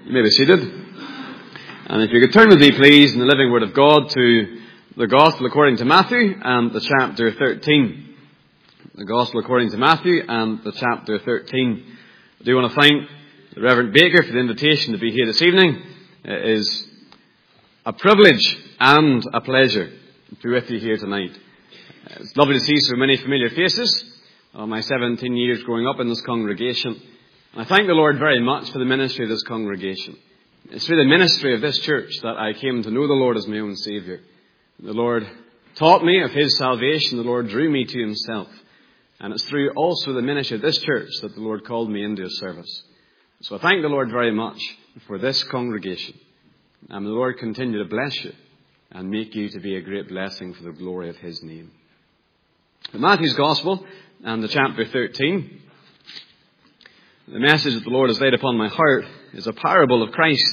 You may be seated. And if you could turn with me, please, in the living Word of God to the Gospel according to Matthew and the chapter 13. The Gospel according to Matthew and the chapter 13. I do want to thank the Reverend Baker for the invitation to be here this evening. It is a privilege and a pleasure to be with you here tonight. It's lovely to see so many familiar faces of my 17 years growing up in this congregation. I thank the Lord very much for the ministry of this congregation. It's through the ministry of this church that I came to know the Lord as my own Saviour. The Lord taught me of His salvation. The Lord drew me to Himself. And it's through also the ministry of this church that the Lord called me into His service. So I thank the Lord very much for this congregation. And the Lord continue to bless you and make you to be a great blessing for the glory of His name. The Matthew's Gospel and the chapter 13. The message that the Lord has laid upon my heart is a parable of Christ.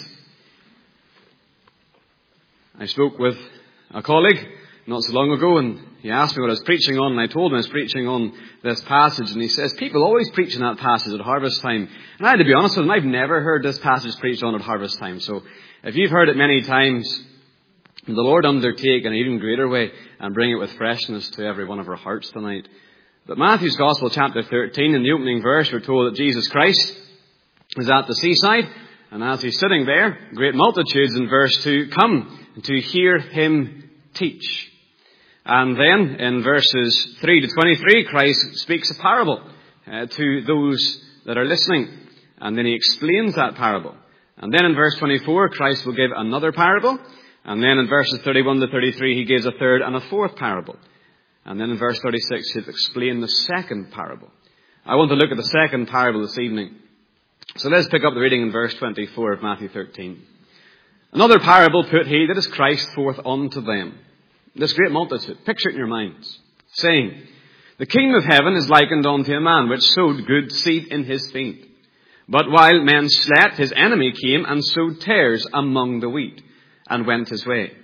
I spoke with a colleague not so long ago, and he asked me what I was preaching on, and I told him I was preaching on this passage, and he says, people always preach on that passage at harvest time. And I had to be honest with him, I've never heard this passage preached on at harvest time. So if you've heard it many times, the Lord undertake in an even greater way and bring it with freshness to every one of our hearts tonight. But Matthew's Gospel, chapter 13, in the opening verse, we're told that Jesus Christ is at the seaside, and as He's sitting there, great multitudes in verse 2 come to hear Him teach. And then in verses 3 to 23, Christ speaks a parable to those that are listening, and then He explains that parable. And then in verse 24, Christ will give another parable, and then in verses 31 to 33, He gives a third and a fourth parable. And then in verse 36, He'll explain the second parable. I want to look at the second parable this evening. So let's pick up the reading in verse 24 of Matthew 13. Another parable put He, that is Christ, forth unto them, this great multitude. Picture it in your minds, saying, the kingdom of heaven is likened unto a man which sowed good seed in his field. But while men slept, his enemy came and sowed tares among the wheat, and went his way.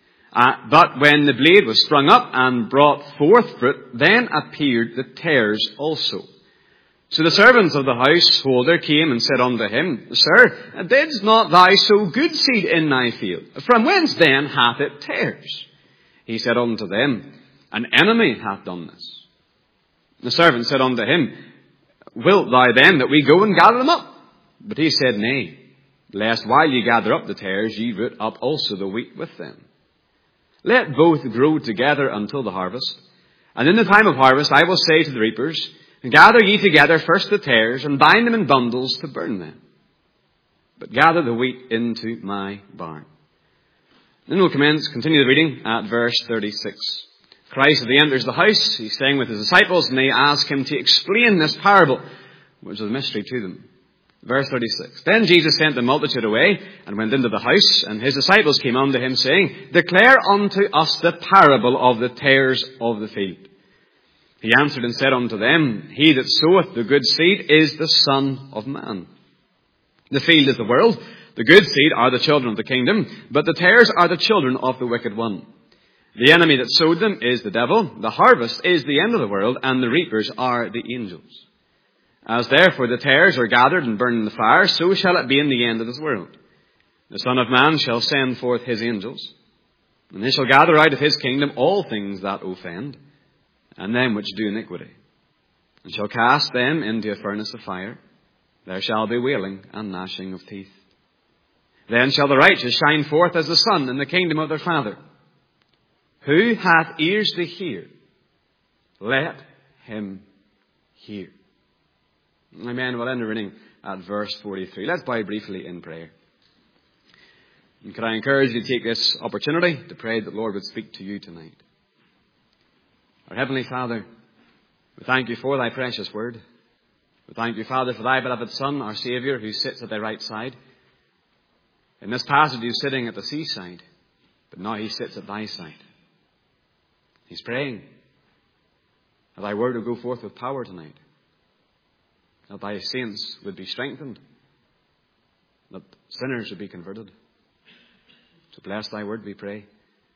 But when the blade was sprung up and brought forth fruit, then appeared the tares also. So the servants of the householder came and said unto him, Sir, didst not thou sow good seed in thy field? From whence then hath it tares? He said unto them, An enemy hath done this. The servant said unto him, Wilt thou then that we go and gather them up? But he said, Nay, lest while ye gather up the tares, ye root up also the wheat with them. Let both grow together until the harvest. And in the time of harvest I will say to the reapers, Gather ye together first the tares, and bind them in bundles to burn them. But gather the wheat into my barn. Then we'll continue the reading at verse 36. Christ, as He enters the house, He's staying with His disciples, and they ask Him to explain this parable, which is a mystery to them. Verse 36. Then Jesus sent the multitude away and went into the house, and His disciples came unto Him, saying, Declare unto us the parable of the tares of the field. He answered and said unto them, He that soweth the good seed is the Son of Man. The field is the world, the good seed are the children of the kingdom, but the tares are the children of the wicked one. The enemy that sowed them is the devil, the harvest is the end of the world, and the reapers are the angels. As therefore the tares are gathered and burned in the fire, so shall it be in the end of this world. The Son of Man shall send forth His angels, and they shall gather out of His kingdom all things that offend, and them which do iniquity, and shall cast them into a furnace of fire. There shall be wailing and gnashing of teeth. Then shall the righteous shine forth as the sun in the kingdom of their Father. Who hath ears to hear, let him hear. Amen. We'll end the reading at verse 43. Let's bow briefly in prayer. And could I encourage you to take this opportunity to pray that the Lord would speak to you tonight. Our Heavenly Father, we thank You for Thy precious word. We thank You, Father, for Thy beloved Son, our Saviour, who sits at Thy right side. In this passage, He's sitting at the seaside, but now He sits at Thy side. He's praying that Thy word will go forth with power tonight, that Thy saints would be strengthened, that sinners would be converted. So bless Thy word, we pray.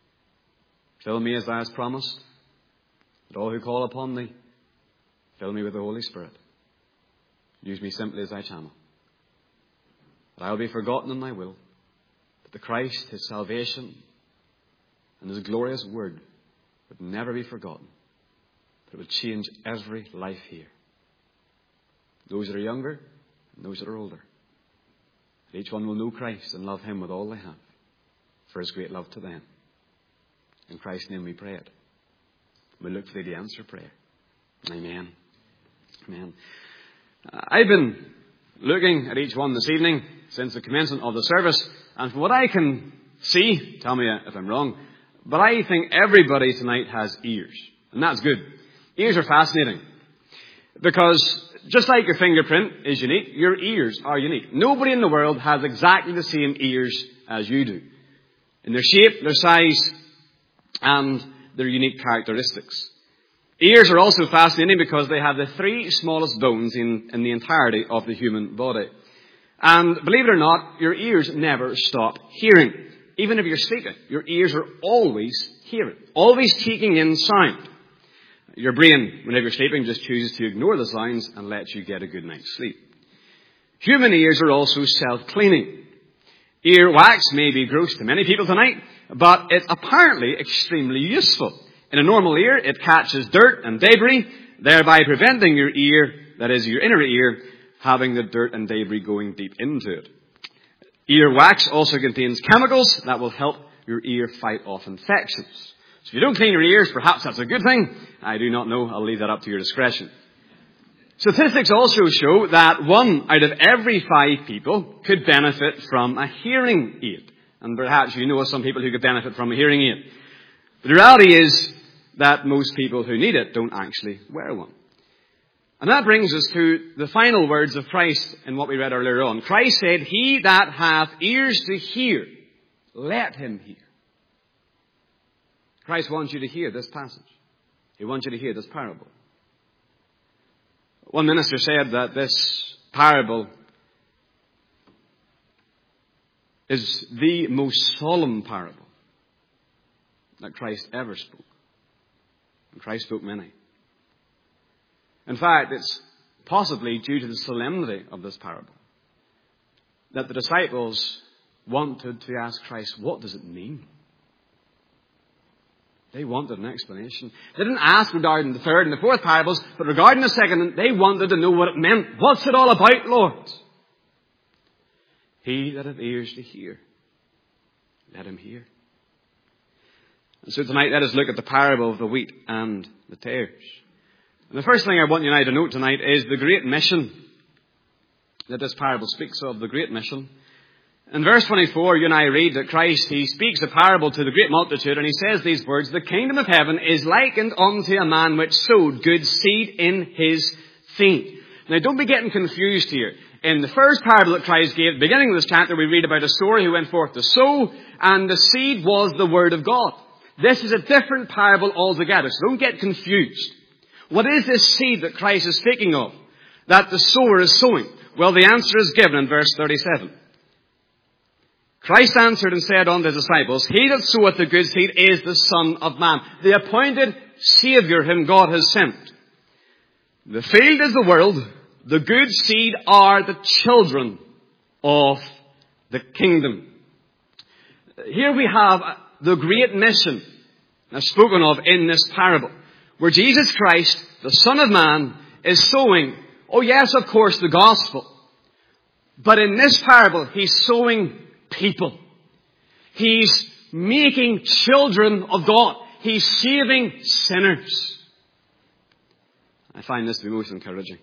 Fill me as Thou hast promised, that all who call upon Thee, fill me with the Holy Spirit. Use me simply as Thy channel. But I will be forgotten in thy will, that the Christ, his salvation, and his glorious word would never be forgotten, but it would change every life here. Those that are younger and those that are older. That each one will know Christ and love him with all they have for his great love to them. In Christ's name we pray it. We look for thee to answer prayer. Amen. Amen. I've been looking at each one this evening since the commencement of the service, and from what I can see, tell me if I'm wrong, but I think everybody tonight has ears. And that's good. Ears are fascinating. Because just like your fingerprint is unique, your ears are unique. Nobody in the world has exactly the same ears as you do. In their shape, their size, and their unique characteristics. Ears are also fascinating because they have the 3 smallest bones in the entirety of the human body. And believe it or not, your ears never stop hearing. Even if you're sleeping, your ears are always hearing, always taking in sound. Your brain, whenever you're sleeping, just chooses to ignore the sounds and lets you get a good night's sleep. Human ears are also self-cleaning. Ear wax may be gross to many people tonight, but it's apparently extremely useful. In a normal ear, it catches dirt and debris, thereby preventing your ear, that is your inner ear, having the dirt and debris going deep into it. Ear wax also contains chemicals that will help your ear fight off infections. So if you don't clean your ears, perhaps that's a good thing. I do not know. I'll leave that up to your discretion. Statistics also show that 1 out of every 5 people could benefit from a hearing aid. And perhaps you know of some people who could benefit from a hearing aid. But the reality is that most people who need it don't actually wear one. And that brings us to the final words of Christ in what we read earlier on. Christ said, "He that hath ears to hear, let him hear." Christ wants you to hear this passage. He wants you to hear this parable. One minister said that this parable is the most solemn parable that Christ ever spoke. And Christ spoke many. In fact, it's possibly due to the solemnity of this parable that the disciples wanted to ask Christ, what does it mean? They wanted an explanation. They didn't ask regarding the 3rd and the 4th parables, but regarding the 2nd, they wanted to know what it meant. What's it all about, Lord? He that hath ears to hear, let him hear. And so tonight, let us look at the parable of the wheat and the tares. And the first thing I want you and I to note tonight is the great mission that this parable speaks of, the great mission. In verse 24, you and I read that Christ, he speaks a parable to the great multitude, and he says these words, "The kingdom of heaven is likened unto a man which sowed good seed in his field." Now, don't be getting confused here. In the first parable that Christ gave, at the beginning of this chapter, we read about a sower who went forth to sow, and the seed was the word of God. This is a different parable altogether, so don't get confused. What is this seed that Christ is speaking of, that the sower is sowing? Well, the answer is given in verse 37. Christ answered and said unto his disciples, "He that soweth the good seed is the Son of Man, the appointed Saviour whom God has sent. The field is the world, the good seed are the children of the kingdom." Here we have the great mission as spoken of in this parable, where Jesus Christ, the Son of Man, is sowing, oh yes, of course, the gospel. But in this parable, he's sowing people. He's making children of God. He's saving sinners. I find this to be most encouraging.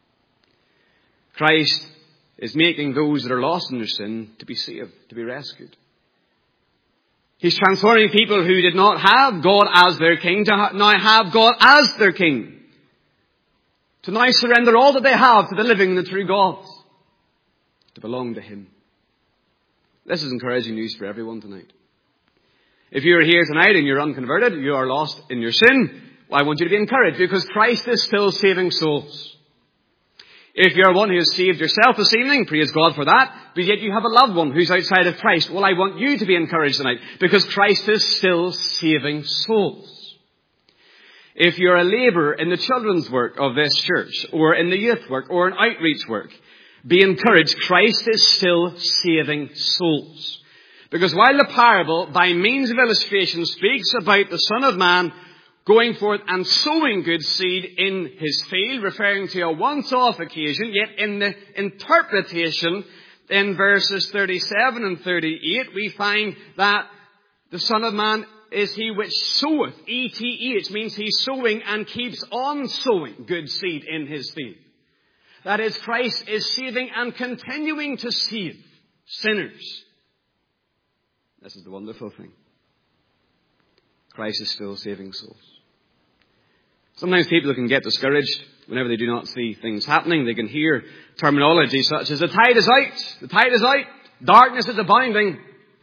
Christ is making those that are lost in their sin to be saved, to be rescued. He's transforming people who did not have God as their king to now have God as their king. To now surrender all that they have to the living and the true God. To belong to him. This is encouraging news for everyone tonight. If you are here tonight and you're unconverted, you are lost in your sin, well, I want you to be encouraged because Christ is still saving souls. If you're one who has saved yourself this evening, praise God for that, but yet you have a loved one who's outside of Christ, well, I want you to be encouraged tonight because Christ is still saving souls. If you're a labourer in the children's work of this church, or in the youth work, or in outreach work, Be encouraged. Christ is still saving souls. Because while the parable, by means of illustration, speaks about the Son of Man going forth and sowing good seed in his field, referring to a once-off occasion, yet in the interpretation in verses 37 and 38, we find that the Son of Man is he which soweth, E-T-H, means he's sowing and keeps on sowing good seed in his field. That is, Christ is saving and continuing to save sinners. This is the wonderful thing. Christ is still saving souls. Sometimes people can get discouraged whenever they do not see things happening. They can hear terminology such as the tide is out, the tide is out, darkness is abounding.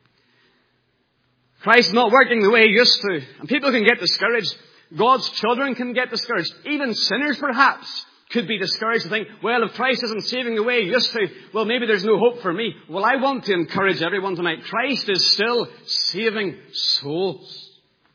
Christ is not working the way he used to. And people can get discouraged. God's children can get discouraged. Even sinners perhaps could be discouraged and think, well, if Christ isn't saving the way he used to, well, maybe there's no hope for me. Well, I want to encourage everyone tonight. Christ is still saving souls.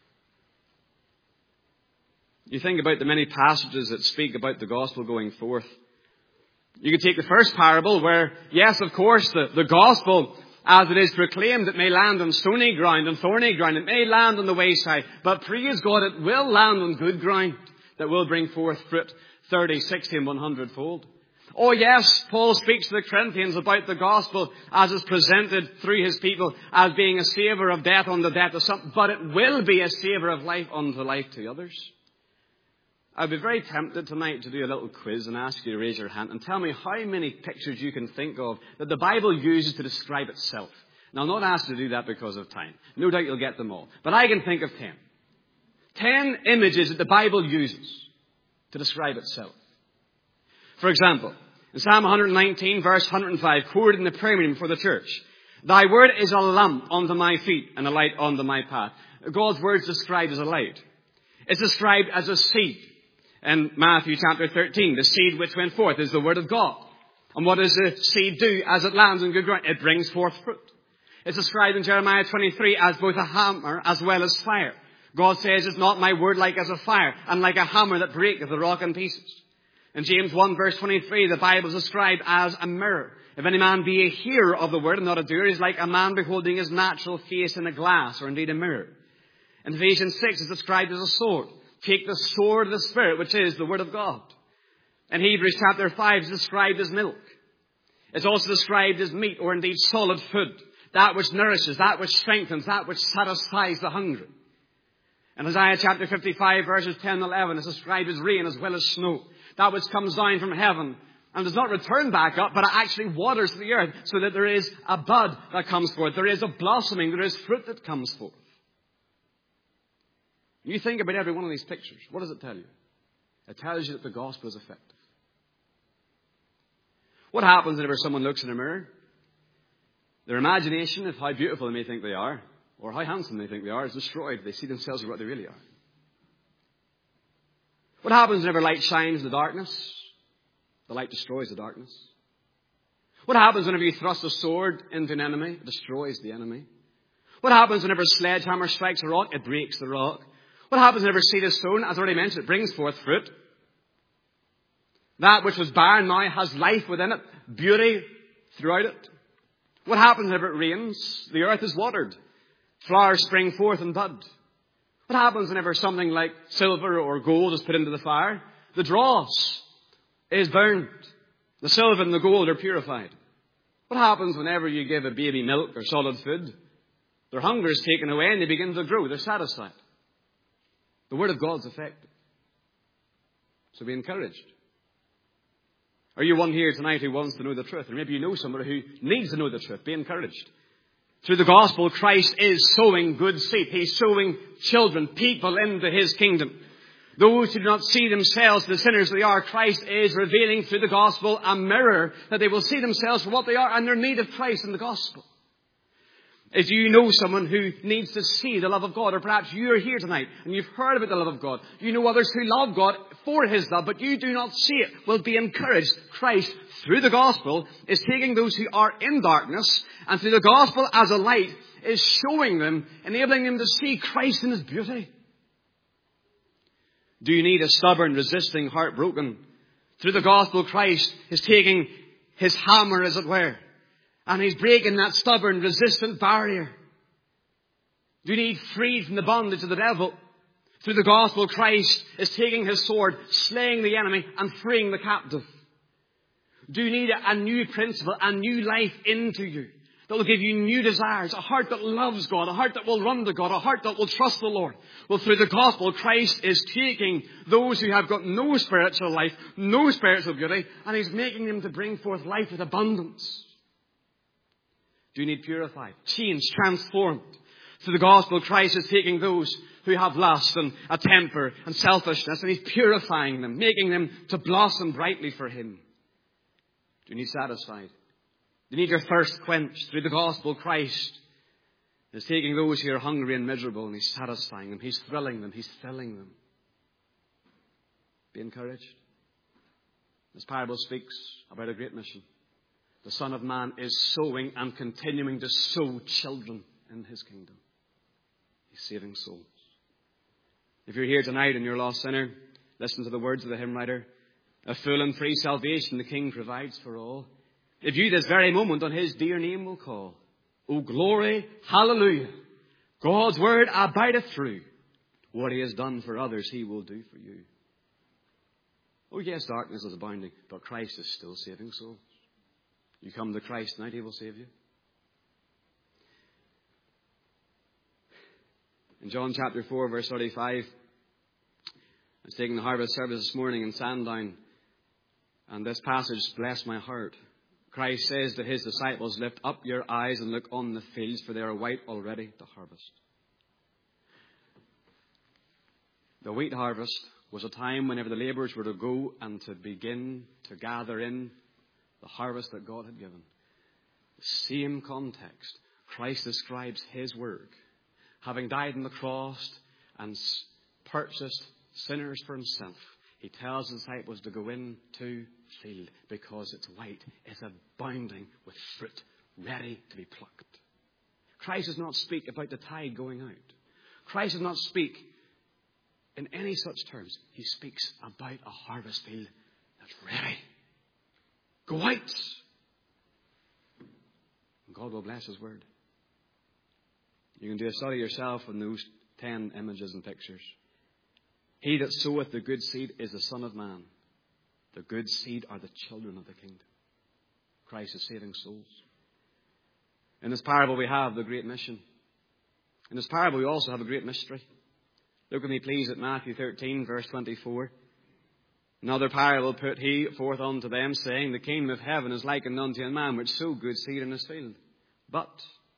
You think about the many passages that speak about the gospel going forth. You could take the first parable where, yes, of course, the gospel, as it is proclaimed, it may land on stony ground and thorny ground. It may land on the wayside. But praise God, it will land on good ground that will bring forth fruit 30, 60 and 100-fold. Oh yes, Paul speaks to the Corinthians about the gospel as is presented through his people as being a savour of death unto death of some, but it will be a savour of life unto life to others. I'd be very tempted tonight to do a little quiz and ask you to raise your hand and tell me how many pictures you can think of that the Bible uses to describe itself. Now, I'm not asked to do that because of time. No doubt you'll get them all. But I can think of 10. 10 images that the Bible uses to describe itself. For example, in Psalm 119, verse 105, quoted in the prayer meeting for the church, Thy word is a lamp unto my feet and a light unto my path. God's word is described as a light. It's described as a seed. In Matthew chapter 13, the seed which went forth is the word of God. And what does the seed do as it lands in good ground? It brings forth fruit. It's described in Jeremiah 23 as both a hammer as well as fire. God says, Is not my word like as a fire, and like a hammer that breaketh the rock in pieces? In James 1 verse 23, the Bible is described as a mirror. If any man be a hearer of the word and not a doer, he is like a man beholding his natural face in a glass, or indeed a mirror. In Ephesians 6, it's described as a sword. Take the sword of the Spirit, which is the word of God. In Hebrews chapter 5, it's described as milk. It's also described as meat, or indeed solid food. That which nourishes, that which strengthens, that which satisfies the hungry. In Isaiah chapter 55, verses 10 and 11, it's described as rain as well as snow. That which comes down from heaven and does not return back up, but it actually waters the earth so that there is a bud that comes forth. There is a blossoming. There is fruit that comes forth. You think about every one of these pictures. What does it tell you? It tells you that the gospel is effective. What happens whenever someone looks in a mirror? Their imagination of how beautiful they may think they are, or how handsome they think they are, is destroyed. They see themselves for what they really are. What happens whenever light shines in the darkness? The light destroys the darkness. What happens whenever you thrust a sword into an enemy? It destroys the enemy. What happens whenever a sledgehammer strikes a rock? It breaks the rock. What happens whenever seed is sown? As already mentioned, it brings forth fruit. That which was barren now has life within it, beauty throughout it. What happens whenever it rains? The earth is watered. Flowers spring forth and bud. What happens whenever something like silver or gold is put into the fire? The dross is burned. The silver and the gold are purified. What happens whenever you give a baby milk or solid food? Their hunger is taken away and they begin to grow. They're satisfied. The word of God is effective. So be encouraged. Are you one here tonight who wants to know the truth? Or maybe you know somebody who needs to know the truth. Be encouraged. Through the gospel, Christ is sowing good seed. He's sowing children, people into his kingdom. Those who do not see themselves, the sinners they are, Christ is revealing through the gospel a mirror that they will see themselves for what they are and their need of Christ in the gospel. If you know someone who needs to see the love of God, or perhaps you're here tonight and you've heard about the love of God, you know others who love God for his love, but you do not see it, well, be encouraged. Christ, through the gospel, is taking those who are in darkness, and through the gospel as a light, is showing them, enabling them to see Christ in his beauty. Do you need a stubborn, resisting, heartbroken? Through the gospel, Christ is taking his hammer, as it were. And he's breaking that stubborn, resistant barrier. Do you need freed from the bondage of the devil? Through the gospel, Christ is taking his sword, slaying the enemy, and freeing the captive. Do you need a new principle, a new life into you that will give you new desires, a heart that loves God, a heart that will run to God, a heart that will trust the Lord? Well, through the gospel, Christ is taking those who have got no spiritual life, no spiritual beauty, and he's making them to bring forth life with abundance. Do you need purified, changed, transformed? Through the gospel, Christ is taking those who have lust and a temper and selfishness, and he's purifying them, making them to blossom brightly for him. Do you need satisfied? Do you need your thirst quenched? Through the gospel, Christ is taking those who are hungry and miserable, and he's satisfying them. He's thrilling them. He's filling them. Be encouraged. This parable speaks about a great mission. The Son of Man is sowing and continuing to sow children in his kingdom. He's saving souls. If you're here tonight and you're a lost sinner, listen to the words of the hymn writer. A full and free salvation the King provides for all. If you this very moment on his dear name will call, O glory, hallelujah, God's word abideth through. What he has done for others, he will do for you. Oh yes, darkness is abounding, but Christ is still saving souls. You come to Christ tonight, he will save you. In John chapter 4, verse 35, I was taking the harvest service this morning in Sandown, and this passage blessed my heart. Christ says to his disciples, lift up your eyes and look on the fields, for they are white already to harvest. The wheat harvest was a time whenever the labourers were to go and to begin to gather in the harvest that God had given. The same context. Christ describes his work. Having died on the cross and purchased sinners for himself, he tells the disciples to go into the field because it's white, it's abounding with fruit, ready to be plucked. Christ does not speak about the tide going out. Christ does not speak in any such terms. He speaks about a harvest field that's ready. Go out. And God will bless his word. You can do a study yourself on those 10 images and pictures. He that soweth the good seed is the Son of Man. The good seed are the children of the kingdom. Christ is saving souls. In this parable we have the great mission. In this parable we also have a great mystery. Look with me please at Matthew 13 verse 24. Another parable put he forth unto them, saying, the kingdom of heaven is likened unto a man which sowed good seed in his field. But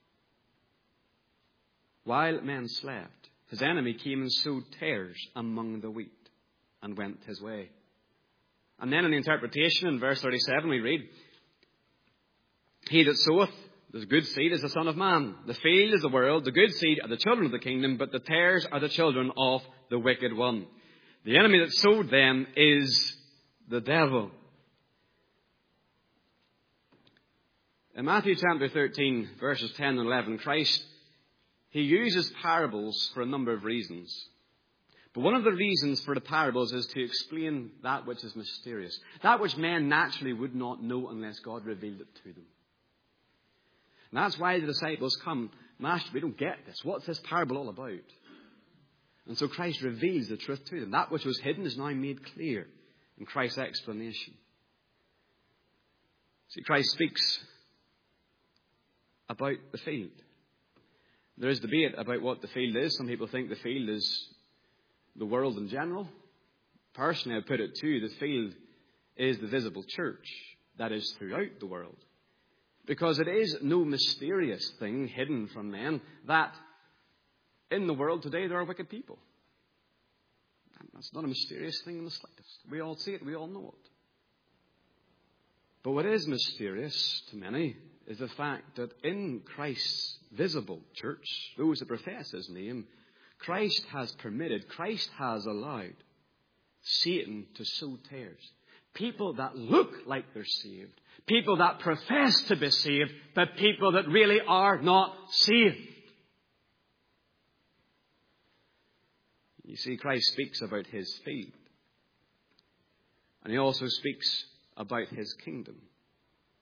while men slept, his enemy came and sowed tares among the wheat, and went his way. And then in the interpretation in verse 37 we read, he that soweth the good seed is the Son of Man. The field is the world, the good seed are the children of the kingdom, but the tares are the children of the wicked one. The enemy that sowed them is the devil. In Matthew chapter 13, verses 10 and 11, Christ, he uses parables for a number of reasons. But one of the reasons for the parables is to explain that which is mysterious. That which men naturally would not know unless God revealed it to them. And that's why the disciples come, Master, we don't get this. What's this parable all about? And so Christ reveals the truth to them. That which was hidden is now made clear in Christ's explanation. See, Christ speaks about the field. There is debate about what the field is. Some people think the field is the world in general. Personally, I put it too, the field is the visible church that is throughout the world. Because it is no mysterious thing hidden from men that in the world today there are wicked people. And that's not a mysterious thing in the slightest. We all see it, we all know it. But what is mysterious to many is the fact that in Christ's visible church, those that profess his name, Christ has permitted, Christ has allowed Satan to sow tares. People that look like they're saved. People that profess to be saved, but people that really are not saved. You see, Christ speaks about his field. And he also speaks about his kingdom.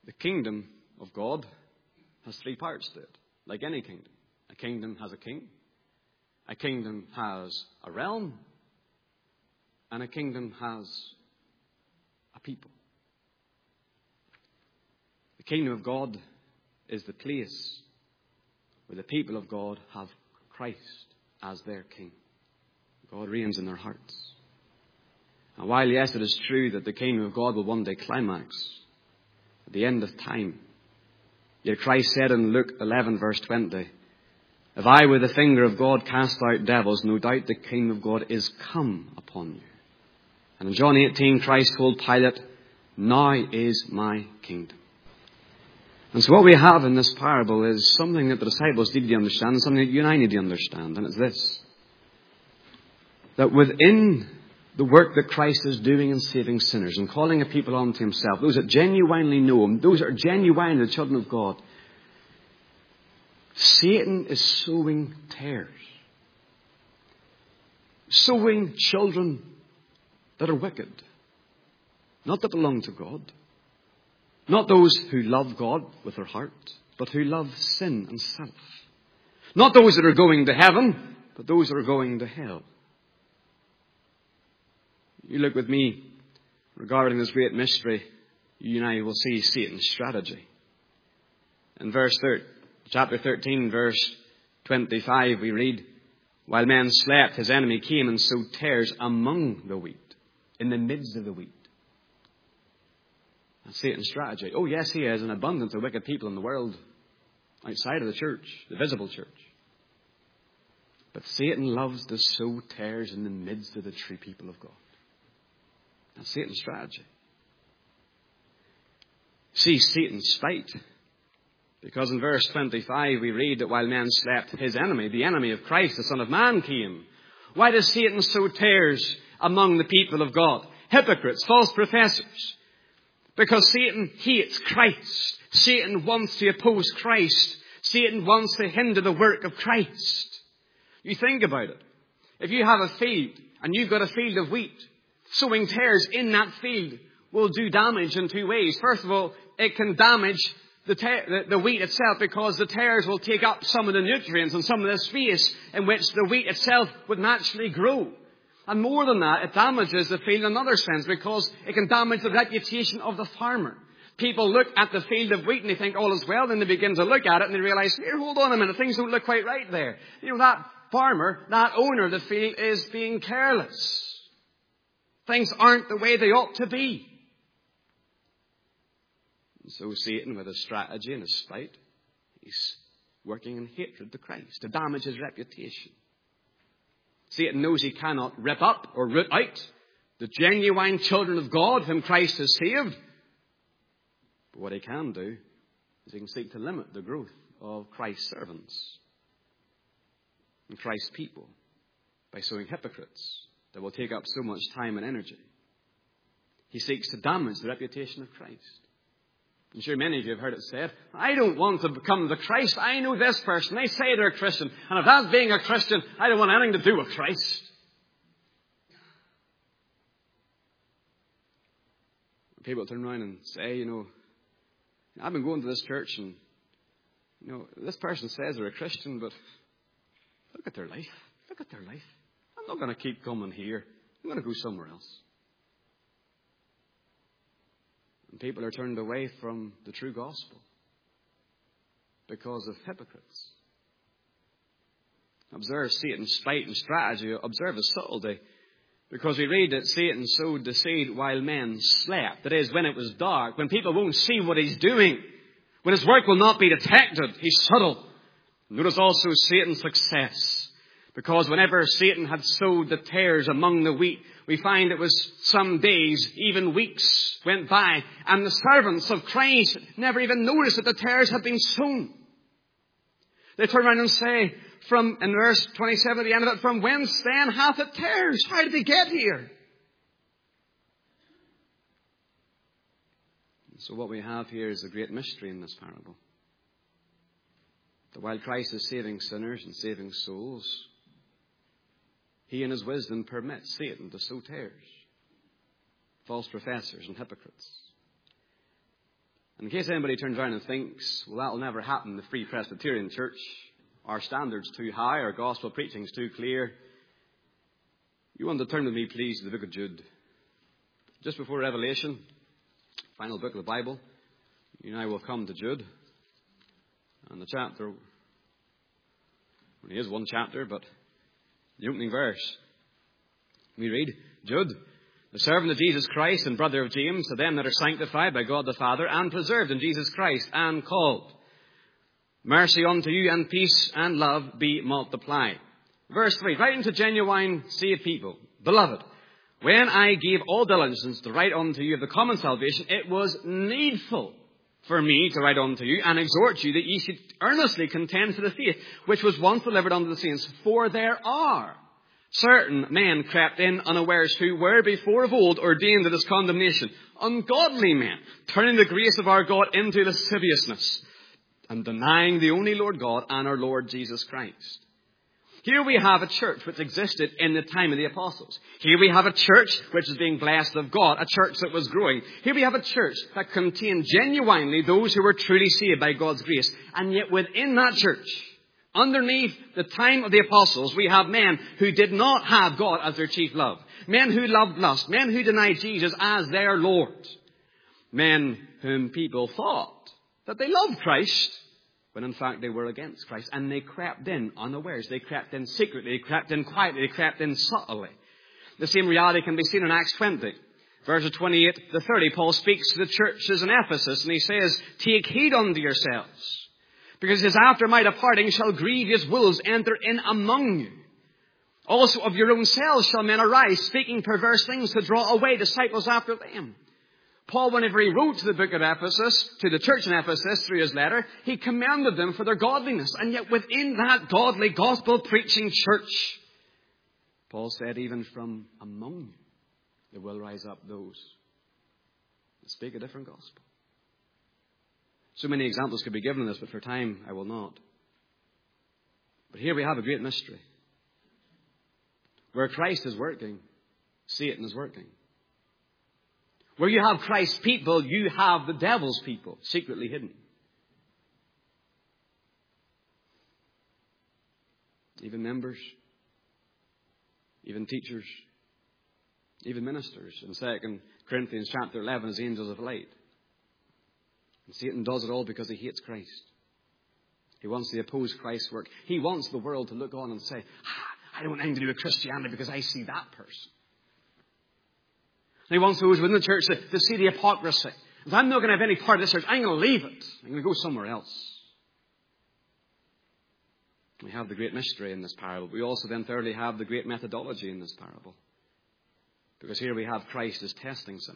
The kingdom of God has three parts to it, like any kingdom. A kingdom has a king. A kingdom has a realm. And a kingdom has a people. The kingdom of God is the place where the people of God have Christ as their king. God reigns in their hearts. And while, yes, it is true that the kingdom of God will one day climax at the end of time, yet Christ said in Luke 11, verse 20, if I with the finger of God cast out devils, no doubt the kingdom of God is come upon you. And in John 18, Christ told Pilate, now is my kingdom. And so what we have in this parable is something that the disciples need to understand, and something that you and I need to understand, and it's this. That within the work that Christ is doing in saving sinners and calling a people unto himself, those that genuinely know him, those that are genuinely the children of God, Satan is sowing tares. Sowing children that are wicked. Not that belong to God. Not those who love God with their heart, but who love sin and self. Not those that are going to heaven, but those that are going to hell. You look with me regarding this great mystery, you and I will see Satan's strategy. In chapter 13, verse 25, we read, while men slept, his enemy came and sowed tares among the wheat, in the midst of the wheat. That's Satan's strategy. Oh, yes, he has an abundance of wicked people in the world outside of the church, the visible church. But Satan loves to sow tares in the midst of the true people of God. That's Satan's strategy. See Satan's spite. Because in verse 25 we read that while men slept, his enemy, the enemy of Christ, the Son of Man, came. Why does Satan sow tares among the people of God? Hypocrites, false professors. Because Satan hates Christ. Satan wants to oppose Christ. Satan wants to hinder the work of Christ. You think about it. If you have a field and you've got a field of wheat, sowing tares in that field will do damage in two ways. First of all, it can damage the wheat itself because the tares will take up some of the nutrients and some of the space in which the wheat itself would naturally grow. And more than that, it damages the field in another sense because it can damage the reputation of the farmer. People look at the field of wheat and they think all is well, then they begin to look at it and they realize, here, hold on a minute, things don't look quite right there. You know, that farmer, that owner of the field is being careless. Things aren't the way they ought to be. And so Satan, with his strategy and his spite, he's working in hatred to Christ to damage his reputation. Satan knows he cannot rip up or root out the genuine children of God whom Christ has saved. But what he can do is he can seek to limit the growth of Christ's servants and Christ's people by sowing hypocrites that will take up so much time and energy. He seeks to damage the reputation of Christ. I'm sure many of you have heard it said, I don't want to become the Christ. I know this person. They say they're a Christian. And if that's being a Christian, I don't want anything to do with Christ. People turn around and say, you know, I've been going to this church and, you know, this person says they're a Christian, but look at their life. Look at their life. I'm not going to keep coming here. I'm going to go somewhere else. And people are turned away from the true gospel because of hypocrites. Observe Satan's spite and strategy. Observe his subtlety. Because we read that Satan sowed the seed while men slept. That is, when it was dark, when people won't see what he's doing, when his work will not be detected. He's subtle. Notice also Satan's success. Because whenever Satan had sowed the tares among the wheat, we find it was some days, even weeks, went by, and the servants of Christ never even noticed that the tares had been sown. They turn around and say, in verse 27 at the end of it, from whence then hath it tares? How did they get here? So what we have here is a great mystery in this parable. That while Christ is saving sinners and saving souls, he in his wisdom permits Satan to sow tares, false professors and hypocrites. In case anybody turns around and thinks, well, that will never happen in the Free Presbyterian Church, our standard's too high, our gospel preaching's too clear, you want to turn with me, please, to the book of Jude. Just before Revelation, final book of the Bible, you and I will come to Jude. And the chapter, only is one chapter, but the opening verse. We read, Jude, the servant of Jesus Christ and brother of James, to them that are sanctified by God the Father and preserved in Jesus Christ and called. Mercy unto you and peace and love be multiplied. Verse 3, writing to genuine saved people, beloved, when I gave all diligence to write unto you of the common salvation, it was needful for me to write unto you and exhort you that ye should earnestly contend for the faith which was once delivered unto the saints. For there are certain men crept in unawares who were before of old ordained to this condemnation, ungodly men, turning the grace of our God into lasciviousness and denying the only Lord God and our Lord Jesus Christ. Here we have a church which existed in the time of the apostles. Here we have a church which is being blessed of God, a church that was growing. Here we have a church that contained genuinely those who were truly saved by God's grace. And yet within that church, underneath the time of the apostles, we have men who did not have God as their chief love. Men who loved lust. Men who denied Jesus as their Lord. Men whom people thought that they loved Christ, when in fact they were against Christ. And they crept in unawares. They crept in secretly. They crept in quietly. They crept in subtly. The same reality can be seen in Acts 20. Verses 28 to 30, Paul speaks to the churches in Ephesus, and he says, take heed unto yourselves, because his after my departing shall grievous wolves enter in among you. Also of your own selves shall men arise, speaking perverse things to draw away disciples after them. Paul, whenever he wrote to the book of Ephesus, to the church in Ephesus through his letter, he commended them for their godliness. And yet within that godly gospel-preaching church, Paul said, even from among you, there will rise up those that speak a different gospel. So many examples could be given of this, but for time I will not. But here we have a great mystery. Where Christ is working, Satan is working. Where you have Christ's people, you have the devil's people, secretly hidden. Even members, even teachers, even ministers. In 2 Corinthians chapter 11, as angels of light. And Satan does it all because he hates Christ. He wants to oppose Christ's work. He wants the world to look on and say, I don't want anything to do with Christianity because I see that person. And he wants those within the church to see the hypocrisy. If I'm not going to have any part of this church, I'm going to leave it. I'm going to go somewhere else. We have the great mystery in this parable. We also then thirdly have the great methodology in this parable. Because here we have Christ as testing sinners.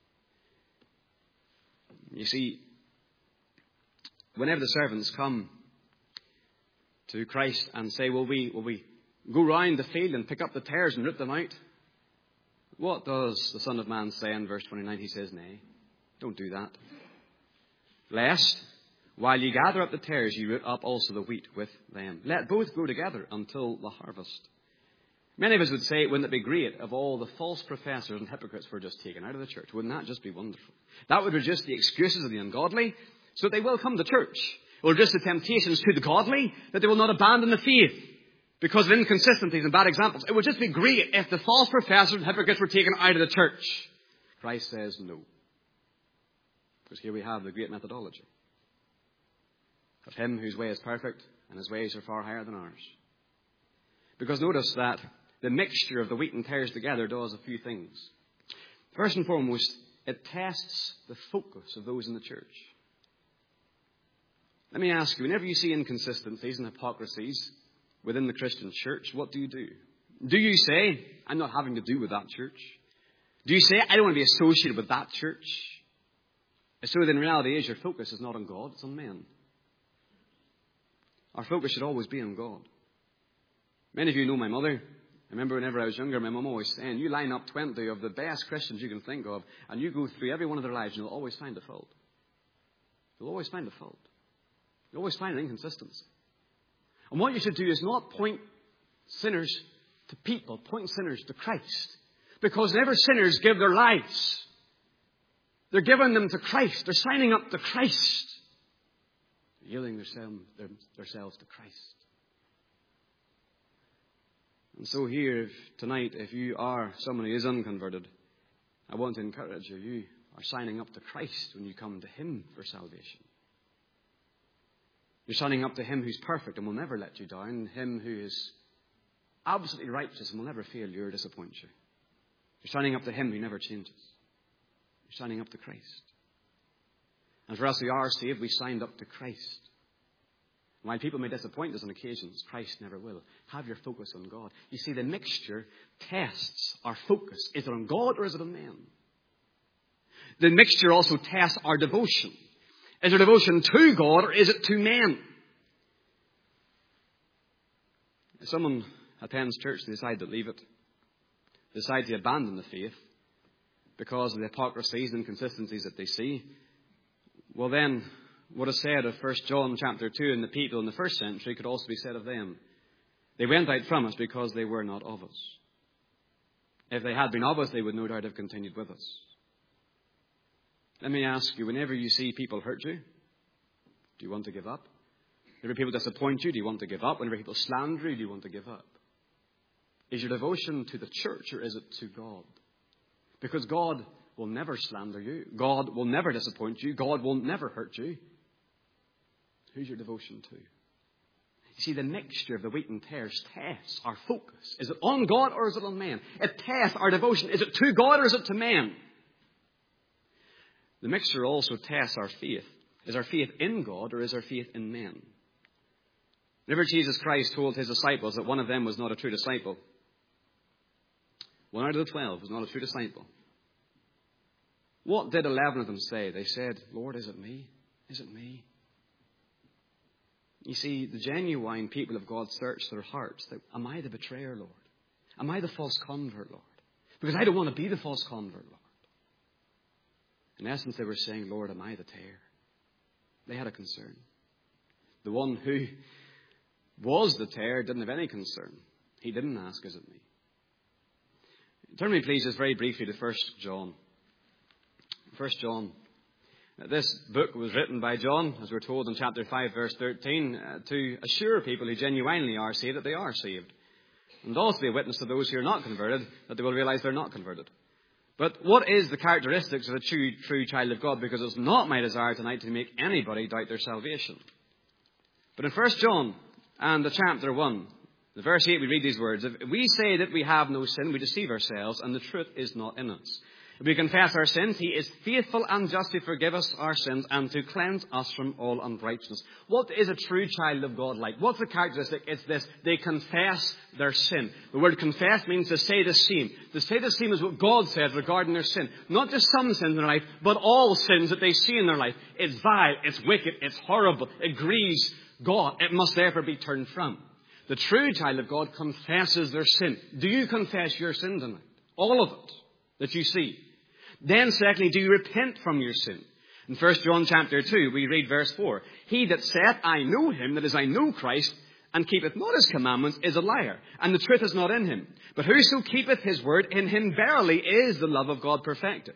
You see, whenever the servants come to Christ and say, will we go round the field and pick up the tares and root them out? What does the Son of Man say in verse 29? He says, nay, don't do that. Lest, while you gather up the tares, you root up also the wheat with them. Let both grow together until the harvest. Many of us would say, wouldn't it be great if all the false professors and hypocrites were just taken out of the church? Wouldn't that just be wonderful? That would reduce the excuses of the ungodly, so that they will come to church. It will reduce the temptations to the godly, that they will not abandon the faith because of inconsistencies and bad examples. It would just be great if the false professors and hypocrites were taken out of the church. Christ says no. Because here we have the great methodology of him whose way is perfect and his ways are far higher than ours. Because notice that the mixture of the wheat and tares together does a few things. First and foremost, it tests the focus of those in the church. Let me ask you, whenever you see inconsistencies and hypocrisies within the Christian church, what do? Do you say, I'm not having to do with that church? Do you say, I don't want to be associated with that church? So then reality is your focus is not on God, it's on men. Our focus should always be on God. Many of you know my mother. I remember whenever I was younger, my mum always saying, you line up 20 of the best Christians you can think of, and you go through every one of their lives, and you'll always find a fault. You'll always find a fault. You'll always find an inconsistency. And what you should do is not point sinners to people, point sinners to Christ. Because whenever sinners give their lives They're giving them to Christ. They're signing up to Christ. They're yielding themselves to Christ. And so here tonight, if you are someone who is unconverted, I want to encourage you. You are signing up to Christ when you come to Him for salvation. You're signing up to Him who's perfect and will never let you down. Him who is absolutely righteous and will never fail you or disappoint you. You're signing up to Him who never changes. You're signing up to Christ. And for us who are saved, we signed up to Christ. While people may disappoint us on occasions, Christ never will. Have your focus on God. You see, the mixture tests our focus. Is it on God or is it on men? The mixture also tests our devotion. Is our devotion to God or is it to men? If someone attends church, they decide to leave it. They decide to abandon the faith because of the hypocrisies and inconsistencies that they see. Well then, what is said of 1 John chapter 2 and the people in the first century could also be said of them. They went out from us because they were not of us. If they had been of us, they would no doubt have continued with us. Let me ask you, whenever you see people hurt you, do you want to give up? Whenever people disappoint you, do you want to give up? Whenever people slander you, do you want to give up? Is your devotion to the church or is it to God? Because God will never slander you. God will never disappoint you. God will never hurt you. Who's your devotion to? You see, the mixture of the wheat and tares tests our focus. Is it on God or is it on man? It tests our devotion. Is it to God or is it to man? The mixture also tests our faith. Is our faith in God or is our faith in men? Whenever Jesus Christ told His disciples that one of them was not a true disciple, 1 out of the 12 was not a true disciple, what did 11 of them say? They said, Lord, is it me? Is it me? You see, the genuine people of God search their hearts. Am I the betrayer, Lord? Am I the false convert, Lord? Because I don't want to be the false convert, Lord. In essence, they were saying, Lord, am I the tare? They had a concern. The one who was the tare didn't have any concern. He didn't ask, is it me? Turn me, please, just very briefly to 1 John. 1 John. This book was written by John, as we're told in chapter 5, verse 13, to assure people who genuinely are saved that they are saved. And also be a witness to those who are not converted, that they will realize they're not converted. But what is the characteristics of a true child of God? Because it's not my desire tonight to make anybody doubt their salvation. But in 1 John and the chapter 1, the verse 8, we read these words. If we say that we have no sin, we deceive ourselves, and the truth is not in us. If we confess our sins, He is faithful and just to forgive us our sins and to cleanse us from all unrighteousness. What is a true child of God like? What's the characteristic? It's this. They confess their sin. The word confess means to say the same. To say the same is what God says regarding their sin. Not just some sins in their life, but all sins that they see in their life. It's vile, it's wicked, it's horrible, it grieves God. It must therefore be turned from. The true child of God confesses their sin. Do you confess your sin tonight? All of it that you see. Then secondly, do you repent from your sin? In 1 John chapter 2, we read verse 4. He that saith, I know Him, that is, I know Christ, and keepeth not His commandments, is a liar, and the truth is not in him. But whoso keepeth His word, in him verily is the love of God perfected.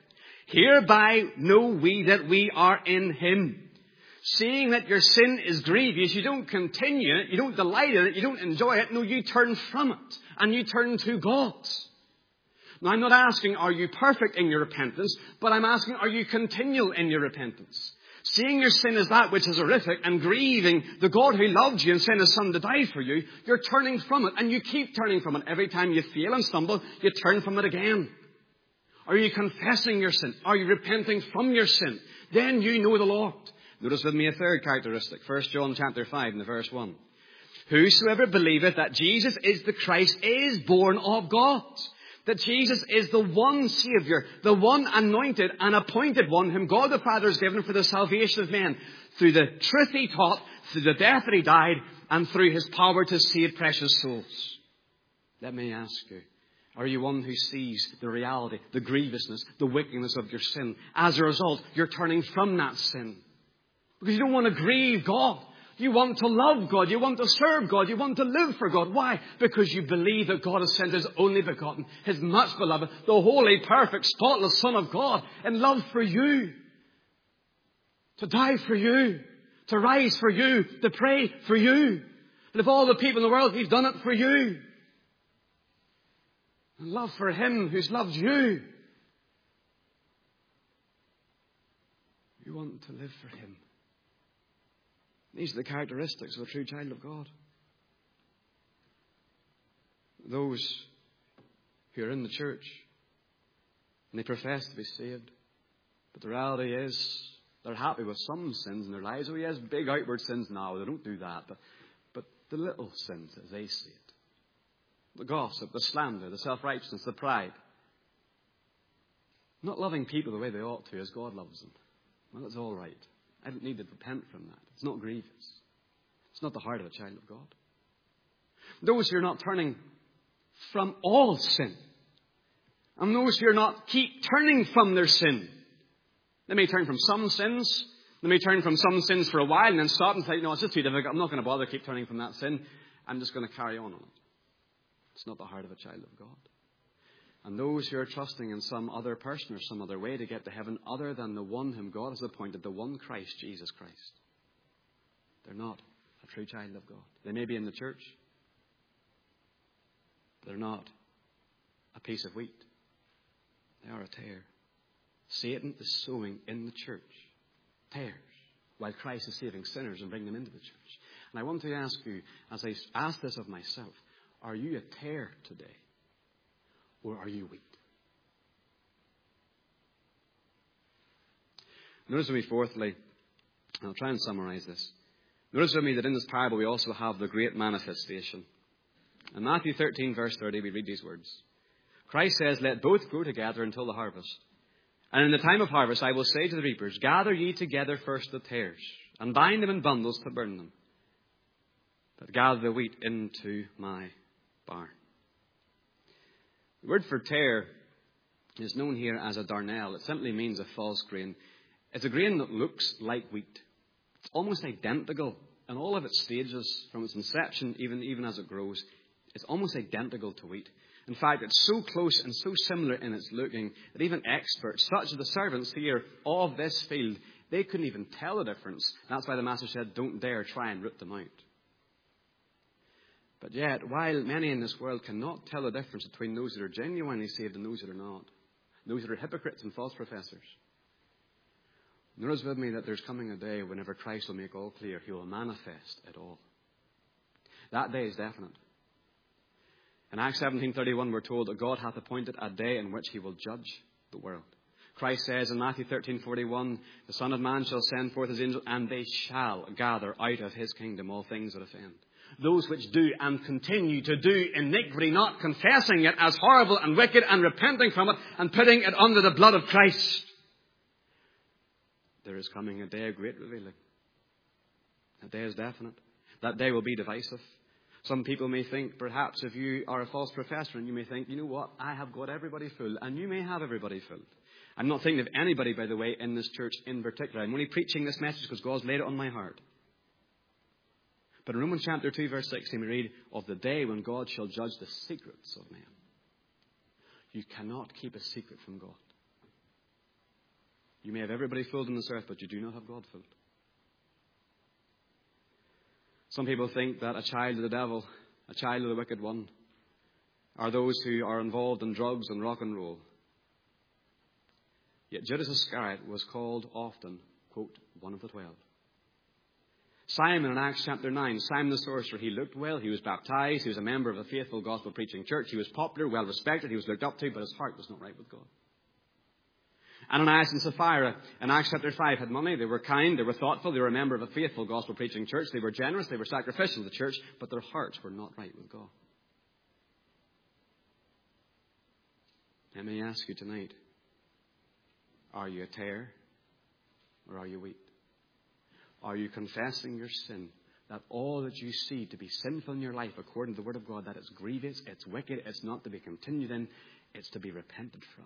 Hereby know we that we are in Him. Seeing that your sin is grievous, you don't continue it, you don't delight in it, you don't enjoy it. No, you turn from it, and you turn to God. Now, I'm not asking, are you perfect in your repentance? But I'm asking, are you continual in your repentance? Seeing your sin as that which is horrific and grieving the God who loved you and sent His Son to die for you, you're turning from it, and you keep turning from it. Every time you fail and stumble, you turn from it again. Are you confessing your sin? Are you repenting from your sin? Then you know the Lord. Notice with me a third characteristic. 1 John chapter 5 and verse 1. Whosoever believeth that Jesus is the Christ is born of God. That Jesus is the one Saviour, the one anointed and appointed one whom God the Father has given for the salvation of men. Through the truth He taught, through the death that He died, and through His power to save precious souls. Let me ask you, are you one who sees the reality, the grievousness, the wickedness of your sin? As a result, you're turning from that sin. Because you don't want to grieve God. You want to love God. You want to serve God. You want to live for God. Why? Because you believe that God has sent His only begotten, His much beloved, the holy, perfect, spotless Son of God in love for you. To die for you. To rise for you. To pray for you. And of all the people in the world, He's done it for you. And love for Him who's loved you. You want to live for Him. These are the characteristics of a true child of God. Those who are in the church and they profess to be saved, but the reality is they're happy with some sins in their lives. Oh yes, big outward sins now. They don't do that. But the little sins as they see it. The gossip, the slander, the self-righteousness, the pride. Not loving people the way they ought to as God loves them. Well, it's all right. I don't need to repent from that. It's not grievous. It's not the heart of a child of God. Those who are not turning from all sin. And those who are not keep turning from their sin. They may turn from some sins. They may turn from some sins for a while and then stop and say, no, it's just too difficult. I'm not going to bother keep turning from that sin. I'm just going to carry on it. It's not the heart of a child of God. And those who are trusting in some other person or some other way to get to heaven other than the one whom God has appointed, the one Christ, Jesus Christ, they're not a true child of God. They may be in the church, but they're not a piece of wheat. They are a tare. Satan is sowing in the church tares, while Christ is saving sinners and bringing them into the church. And I want to ask you, as I ask this of myself, are you a tare today? Or are you wheat? Notice with me, fourthly, I'll try and summarize this. Notice with me that in this parable we also have the great manifestation. In Matthew 13, verse 30, we read these words. Christ says, let both grow together until the harvest. And in the time of harvest I will say to the reapers, gather ye together first the tares, and bind them in bundles to burn them. But gather the wheat into my barn. The word for tare is known here as a darnel. It simply means a false grain. It's a grain that looks like wheat. It's almost identical in all of its stages, from its inception even as it grows. It's almost identical to wheat. In fact, it's so close and so similar in its looking that even experts, such as the servants here of this field, they couldn't even tell the difference. That's why the Master said, don't dare try and root them out. But yet, while many in this world cannot tell the difference between those that are genuinely saved and those that are not, those that are hypocrites and false professors, notice with me that there's coming a day whenever Christ will make all clear. He will manifest it all. That day is definite. In Acts 17:31, we're told that God hath appointed a day in which He will judge the world. Christ says in Matthew 13:41, the Son of Man shall send forth His angels, and they shall gather out of His kingdom all things that offend. Those which do and continue to do iniquity, not confessing it as horrible and wicked and repenting from it and putting it under the blood of Christ. There is coming a day of great revealing. That day is definite. That day will be divisive. Some people may think, perhaps if you are a false professor, and you may think, you know what, I have got everybody fooled, and you may have everybody fooled. I'm not thinking of anybody, by the way, in this church in particular. I'm only preaching this message because God's laid it on my heart. But in Romans chapter 2, verse 16, we read of the day when God shall judge the secrets of men. You cannot keep a secret from God. You may have everybody fooled on this earth, but you do not have God fooled. Some people think that a child of the devil, a child of the wicked one, are those who are involved in drugs and rock and roll. Yet Judas Iscariot was called often, quote, one of the 12. Simon in Acts chapter 9, Simon the sorcerer, he looked well, he was baptized, he was a member of a faithful gospel-preaching church, he was popular, well-respected, he was looked up to, but his heart was not right with God. Ananias and Sapphira in Acts chapter 5 had money, they were kind, they were thoughtful, they were a member of a faithful gospel-preaching church, they were generous, they were sacrificial to the church, but their hearts were not right with God. Let me ask you tonight, are you a tare or are you wheat? Are you confessing your sin, that all that you see to be sinful in your life, according to the Word of God, that it's grievous, it's wicked, it's not to be continued in, it's to be repented from?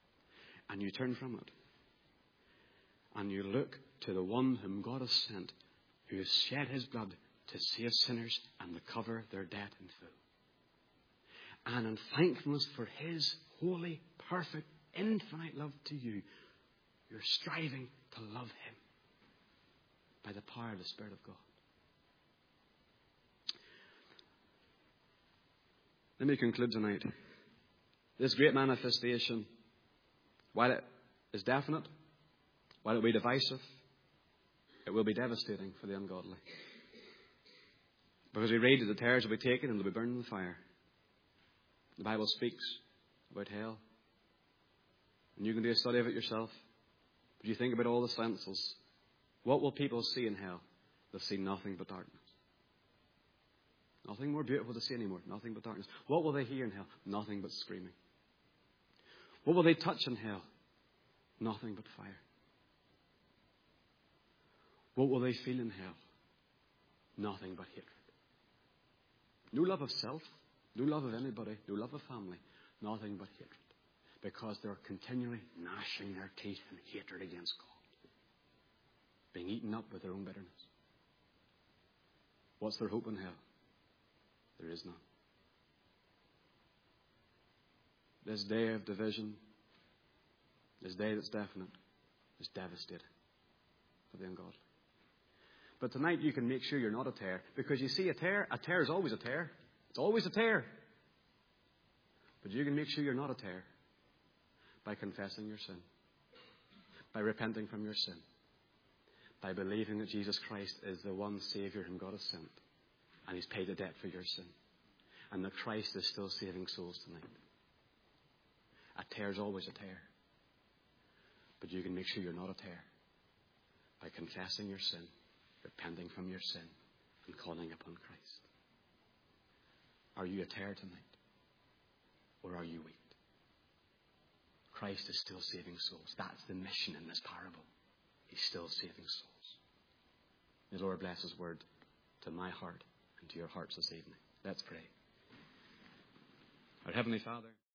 And you turn from it. And you look to the one whom God has sent who has shed his blood to save sinners and to cover their debt in full. And in thankfulness for his holy, perfect, infinite love to you, you're striving to love him by the power of the Spirit of God. Let me conclude tonight. This great manifestation, while it is definite, while it will be divisive, it will be devastating for the ungodly. Because we read that the tares will be taken and they'll be burned in the fire. The Bible speaks about hell. And you can do a study of it yourself. But you think about all the senses. What will people see in hell? They'll see nothing but darkness. Nothing more beautiful to see anymore. Nothing but darkness. What will they hear in hell? Nothing but screaming. What will they touch in hell? Nothing but fire. What will they feel in hell? Nothing but hatred. No love of self, no love of anybody, no love of family, nothing but hatred. Because they're continually gnashing their teeth in hatred against God. Being eaten up with their own bitterness. What's their hope in hell? There is none. This day of division, this day that's definite, is devastating for the ungodly. But tonight you can make sure you're not a tare. Because you see, a tare is always a tare. It's always a tare. But you can make sure you're not a tare by confessing your sin. By repenting from your sin. By believing that Jesus Christ is the one Saviour whom God has sent. And he's paid the debt for your sin. And that Christ is still saving souls tonight. A tare is always a tare. But you can make sure you're not a tare by confessing your sin, repenting from your sin, and calling upon Christ. Are you a tare tonight? Or are you weak? Christ is still saving souls. That's the mission in this parable. He's still saving souls. May the Lord bless his word to my heart and to your hearts this evening. Let's pray. Our Heavenly Father.